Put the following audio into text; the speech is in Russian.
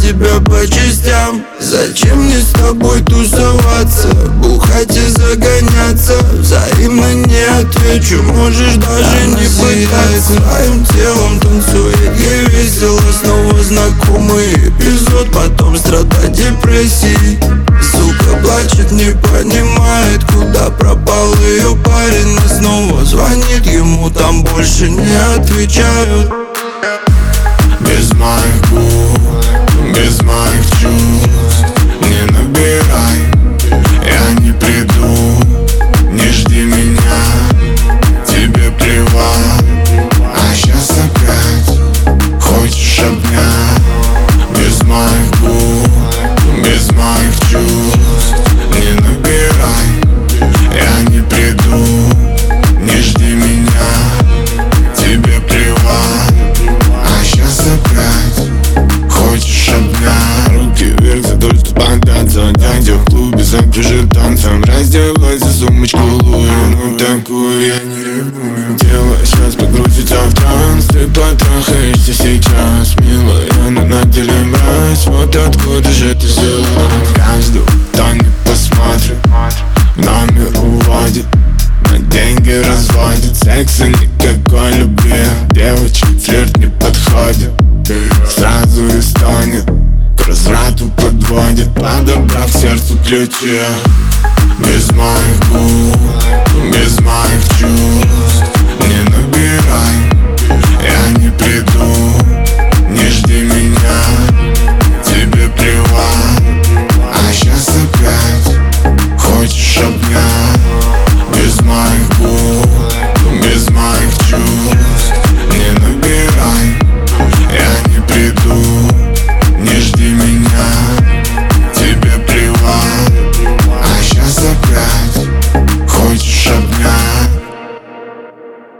тебя по частям. Зачем мне с тобой тусоваться, бухать и загоняться? Взаимно не отвечу, можешь даже не пытаться. Своим телом танцует, ей весело, снова знакомый эпизод. Потом страдать депрессией. Сука плачет, не понимает, куда пропал ее парень. И снова звонит ему, там больше не отвечают. Без моих губ, без моих чувств не набирай, я не приду, не жди меня, тебе плевать. А сейчас опять хочешь обнять. Без моих губ, без моих чувств не набирай, я не приду, не жди меня, тебе плевать. А сейчас опять хочешь обнять. Руки вверх за то, что податься. Дядя в клубе закружит танцем. Раздевайся, сумочку Луи, ну такую я не ревную. Тело сейчас погрузится в транс. Ты потрахаешься сейчас, милая, но на деле мразь. Вот откуда же ты взяла? Каждую, кто не посмотрит, в номер уводит, на деньги разводит. Секса никакой любви, девочек флирт не подходит. Сразу и стонет, к разврату подводит, подобрав сердцу ключи. Без моих губ, без моих чувств не набирай, я не приду,